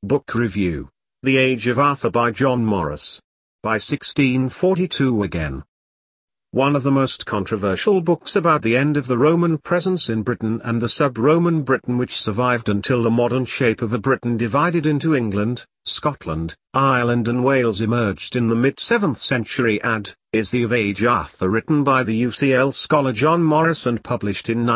Book Review. The Age of Arthur by John Morris. By 1642 again. One of the most controversial books about the end of the Roman presence in Britain and the sub-Roman Britain which survived until the modern shape of a Britain divided into England, Scotland, Ireland and Wales emerged in the mid-7th century is The Age of Arthur, written by the UCL scholar John Morris and published in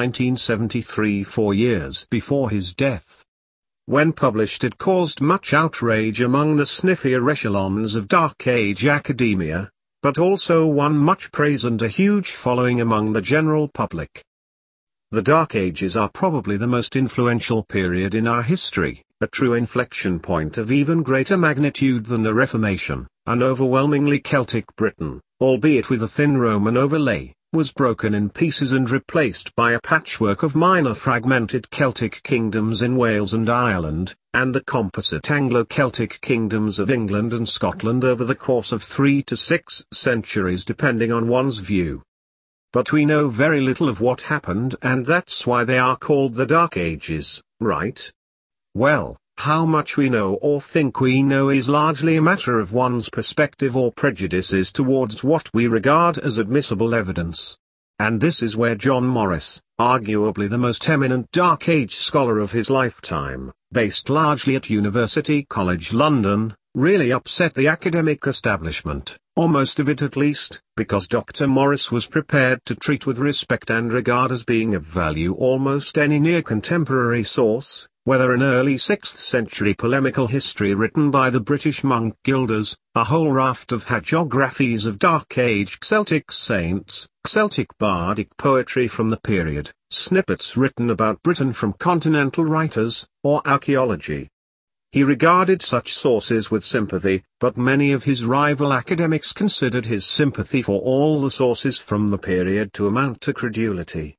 1973, 4 years before his death. When published it caused much outrage among the sniffier echelons of Dark Age academia, but also won much praise and a huge following among the general public. The Dark Ages are probably the most influential period in our history, a true inflection point of even greater magnitude than the Reformation. An overwhelmingly Celtic Britain, albeit with a thin Roman overlay, was broken in pieces and replaced by a patchwork of minor fragmented Celtic kingdoms in Wales and Ireland, and the composite Anglo-Celtic kingdoms of England and Scotland over the course of 3 to 6 centuries depending on one's view. But we know very little of what happened, and that's why they are called the Dark Ages, right? Well, how much we know or think we know is largely a matter of one's perspective or prejudices towards what we regard as admissible evidence. And this is where John Morris, arguably the most eminent Dark Age scholar of his lifetime, based largely at University College London, really upset the academic establishment, or most of it at least, because Dr. Morris was prepared to treat with respect and regard as being of value almost any near-contemporary source, whether an early 6th century polemical history written by the British monk Gilders, a whole raft of hagiographies of Dark Age Celtic saints, Celtic bardic poetry from the period, snippets written about Britain from continental writers, or archaeology. He regarded such sources with sympathy, but many of his rival academics considered his sympathy for all the sources from the period to amount to credulity.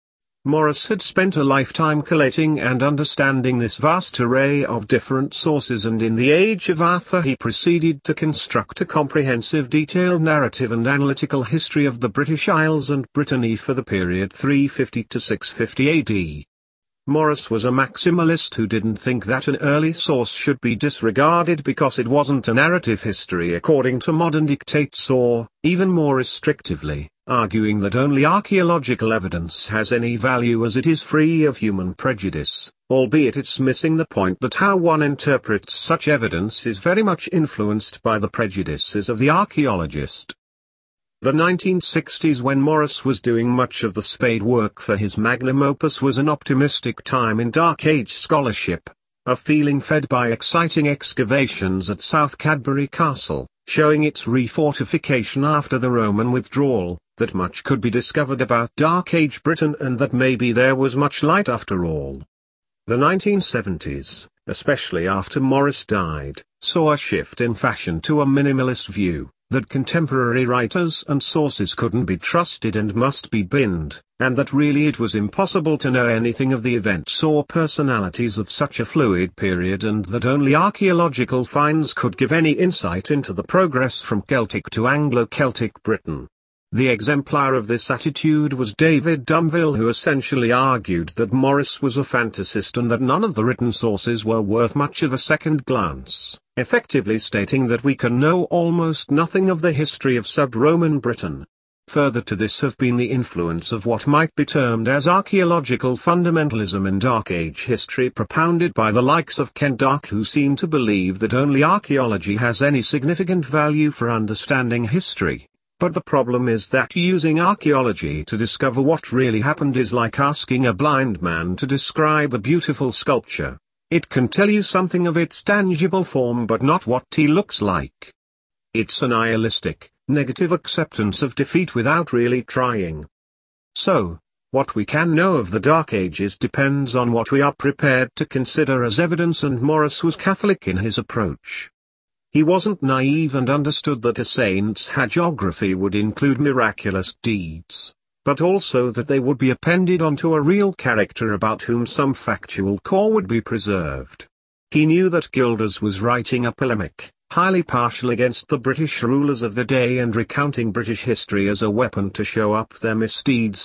Morris had spent a lifetime collating and understanding this vast array of different sources, and in The Age of Arthur he proceeded to construct a comprehensive detailed narrative and analytical history of the British Isles and Brittany for the period 350 to 650 AD. Morris was a maximalist who didn't think that an early source should be disregarded because it wasn't a narrative history according to modern dictates, or, even more restrictively, arguing that only archaeological evidence has any value as it is free of human prejudice, albeit it's missing the point that how one interprets such evidence is very much influenced by the prejudices of the archaeologist. The 1960s, when Morris was doing much of the spade work for his magnum opus, was an optimistic time in Dark Age scholarship, a feeling fed by exciting excavations at South Cadbury Castle, showing its refortification after the Roman withdrawal, that much could be discovered about Dark Age Britain and that maybe there was much light after all. The 1970s, especially after Morris died, saw a shift in fashion to a minimalist view, that contemporary writers and sources couldn't be trusted and must be binned, and that really it was impossible to know anything of the events or personalities of such a fluid period, and that only archaeological finds could give any insight into the progress from Celtic to Anglo-Celtic Britain. The exemplar of this attitude was David Dumville, who essentially argued that Morris was a fantasist and that none of the written sources were worth much of a second glance, effectively stating that we can know almost nothing of the history of sub-Roman Britain. Further to this have been the influence of what might be termed as archaeological fundamentalism in Dark Age history propounded by the likes of Ken Darke, who seem to believe that only archaeology has any significant value for understanding history. But the problem is that using archaeology to discover what really happened is like asking a blind man to describe a beautiful sculpture. It can tell you something of its tangible form but not what it looks like. It's a nihilistic, negative acceptance of defeat without really trying. So, what we can know of the Dark Ages depends on what we are prepared to consider as evidence, and Morris was Catholic in his approach. He wasn't naive and understood that a saint's hagiography would include miraculous deeds, but also that they would be appended onto a real character about whom some factual core would be preserved. He knew that Gilders was writing a polemic, highly partial against the British rulers of the day and recounting British history as a weapon to show up their misdeeds,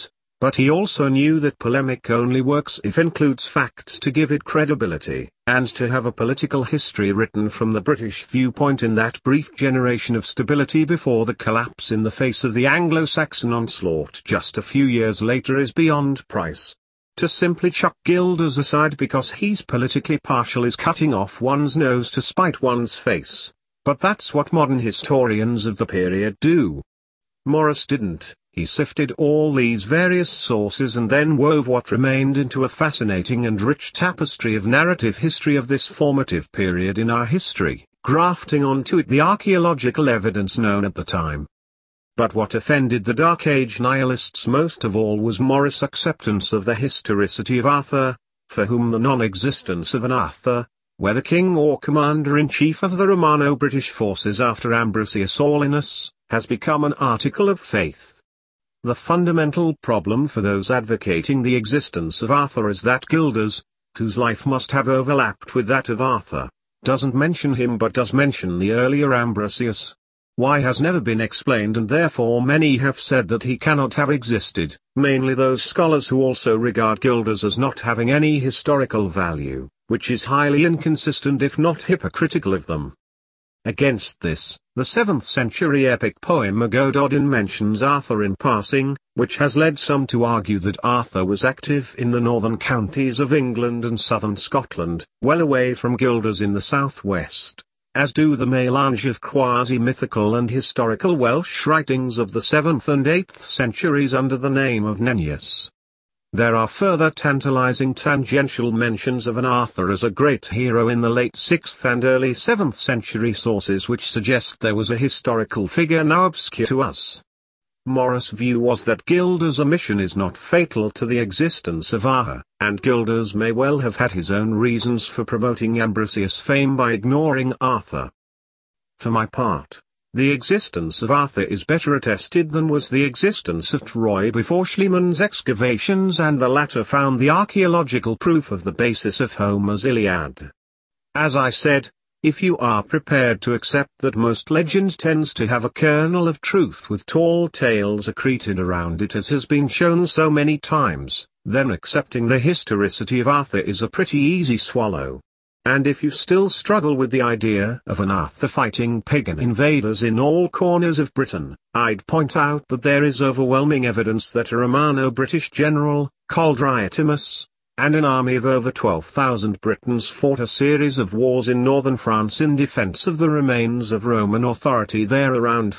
But he also knew that polemic only works if it includes facts to give it credibility, and to have a political history written from the British viewpoint in that brief generation of stability before the collapse in the face of the Anglo-Saxon onslaught just a few years later is beyond price. To simply chuck Gilders aside because he's politically partial is cutting off one's nose to spite one's face. But that's what modern historians of the period do. Morris didn't. He sifted all these various sources and then wove what remained into a fascinating and rich tapestry of narrative history of this formative period in our history, grafting onto it the archaeological evidence known at the time. But what offended the Dark Age nihilists most of all was Morris' acceptance of the historicity of Arthur, for whom the non-existence of an Arthur, whether king or commander-in-chief of the Romano-British forces after Ambrosius Aullinus, has become an article of faith. The fundamental problem for those advocating the existence of Arthur is that Gilders, whose life must have overlapped with that of Arthur, doesn't mention him but does mention the earlier Ambrosius. Why has never been explained, and therefore many have said that he cannot have existed, mainly those scholars who also regard Gilders as not having any historical value, which is highly inconsistent if not hypocritical of them. Against this, the 7th century epic poem Agododin mentions Arthur in passing, which has led some to argue that Arthur was active in the northern counties of England and southern Scotland, well away from Gilders in the southwest, as do the melange of quasi-mythical and historical Welsh writings of the 7th and 8th centuries under the name of Nennius. There are further tantalizing tangential mentions of an Arthur as a great hero in the late 6th and early 7th century sources which suggest there was a historical figure now obscure to us. Morris' view was that Gilders' omission is not fatal to the existence of Arthur, and Gilders may well have had his own reasons for promoting Ambrosius' fame by ignoring Arthur. For my part, the existence of Arthur is better attested than was the existence of Troy before Schliemann's excavations, and the latter found the archaeological proof of the basis of Homer's Iliad. As I said, if you are prepared to accept that most legend tends to have a kernel of truth with tall tales accreted around it as has been shown so many times, then accepting the historicity of Arthur is a pretty easy swallow. And if you still struggle with the idea of an Arthur fighting pagan invaders in all corners of Britain, I'd point out that there is overwhelming evidence that a Romano-British general, called Riotimus, and an army of over 12,000 Britons fought a series of wars in northern France in defense of the remains of Roman authority there around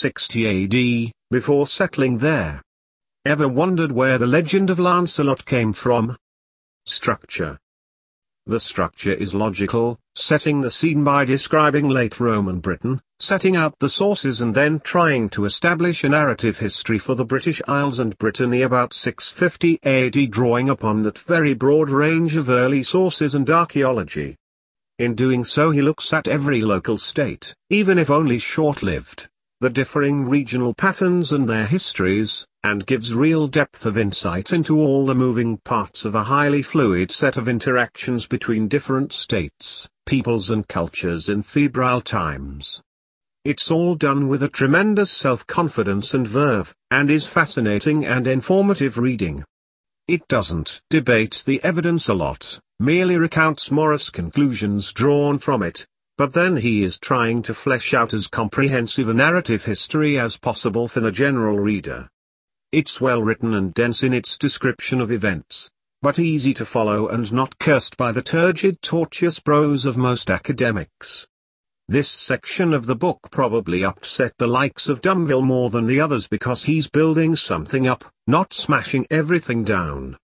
460 AD, before settling there. Ever wondered where the legend of Lancelot came from? Structure. The structure is logical, setting the scene by describing late Roman Britain, setting out the sources and then trying to establish a narrative history for the British Isles and Brittany about 650 AD, drawing upon that very broad range of early sources and archaeology. In doing so he looks at every local state, even if only short-lived, the differing regional patterns and their histories, and gives real depth of insight into all the moving parts of a highly fluid set of interactions between different states, peoples and cultures in febrile times. It's all done with a tremendous self-confidence and verve, and is fascinating and informative reading. It doesn't debate the evidence a lot, merely recounts Morris' conclusions drawn from it, but then he is trying to flesh out as comprehensive a narrative history as possible for the general reader. It's well written and dense in its description of events, but easy to follow and not cursed by the turgid tortuous prose of most academics. This section of the book probably upset the likes of Dumville more than the others because he's building something up, not smashing everything down.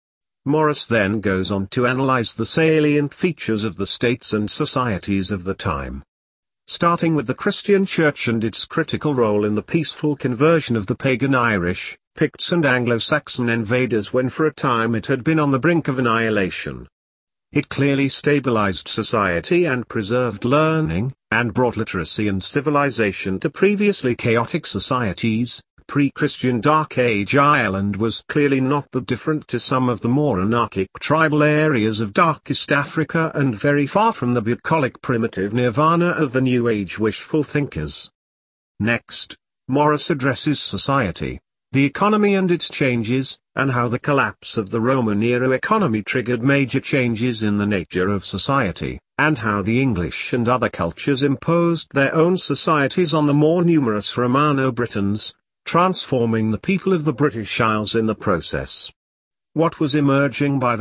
Morris then goes on to analyze the salient features of the states and societies of the time. Starting with the Christian Church and its critical role in the peaceful conversion of the pagan Irish, Picts and Anglo-Saxon invaders when for a time it had been on the brink of annihilation. It clearly stabilized society and preserved learning, and brought literacy and civilization to previously chaotic societies. Pre-Christian Dark Age Ireland was clearly not that different to some of the more anarchic tribal areas of darkest Africa, and very far from the bucolic primitive nirvana of the New Age wishful thinkers. Next, Morris addresses society, the economy and its changes, and how the collapse of the Roman-era economy triggered major changes in the nature of society, and how the English and other cultures imposed their own societies on the more numerous Romano-Britons, transforming the people of the British Isles in the process. What was emerging by the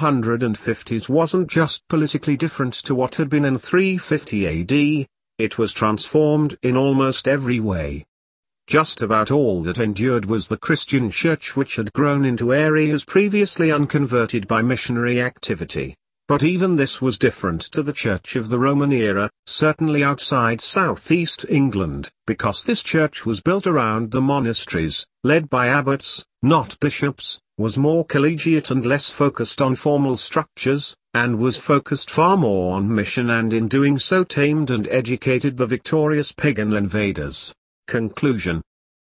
650s wasn't just politically different to what had been in 350 AD, it was transformed in almost every way. Just about all that endured was the Christian church, which had grown into areas previously unconverted by missionary activity. But even this was different to the church of the Roman era, certainly outside southeast England, because this church was built around the monasteries, led by abbots, not bishops, was more collegiate and less focused on formal structures, and was focused far more on mission, and in doing so tamed and educated the victorious pagan invaders. Conclusion.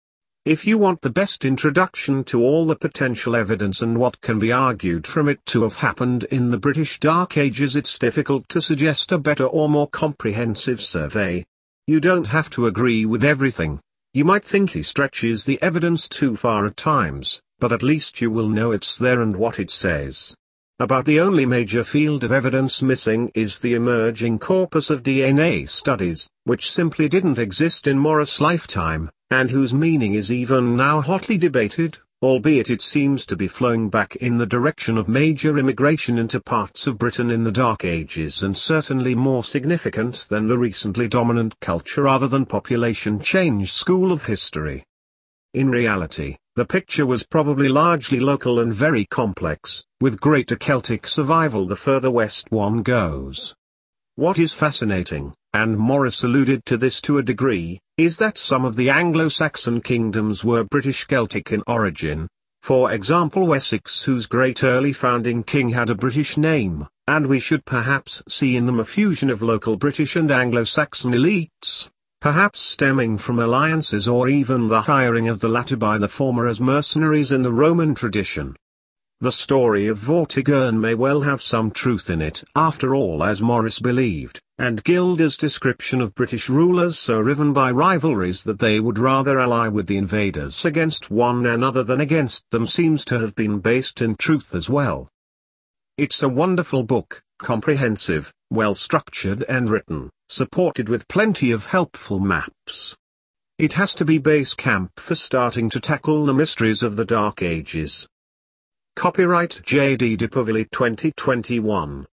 If you want the best introduction to all the potential evidence and what can be argued from it to have happened in the British Dark Ages, it's difficult to suggest a better or more comprehensive survey. You don't have to agree with everything. You might think he stretches the evidence too far at times, but at least you will know it's there and what it says. About the only major field of evidence missing is the emerging corpus of DNA studies, which simply didn't exist in Morris' lifetime, and whose meaning is even now hotly debated, albeit it seems to be flowing back in the direction of major immigration into parts of Britain in the Dark Ages, and certainly more significant than the recently dominant culture rather than population change school of history. In reality, the picture was probably largely local and very complex, with greater Celtic survival the further west one goes. What is fascinating, and Morris alluded to this to a degree, is that some of the Anglo-Saxon kingdoms were British Celtic in origin. For example, Wessex, whose great early founding king had a British name, and we should perhaps see in them a fusion of local British and Anglo-Saxon elites, perhaps stemming from alliances or even the hiring of the latter by the former as mercenaries in the Roman tradition. The story of Vortigern may well have some truth in it after all, as Morris believed, and Gilda's description of British rulers so riven by rivalries that they would rather ally with the invaders against one another than against them seems to have been based in truth as well. It's a wonderful book, comprehensive, well-structured and written, supported with plenty of helpful maps. It has to be base camp for starting to tackle the mysteries of the Dark Ages. Copyright J.D. Depauville 2021.